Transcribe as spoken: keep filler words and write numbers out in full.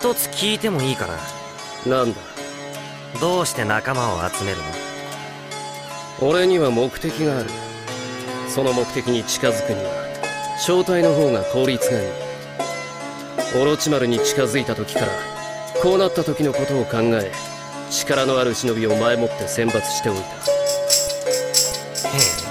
一つ聞いてもいいかな。 なんだ。 どうして仲間を集めるの？ 俺には目的がある。その目的に近づくには正体の方が効率がいい。オロチマルに近づいた時からこうなった時のことを考え、力のある忍びを前もって選抜しておいた。 へえ。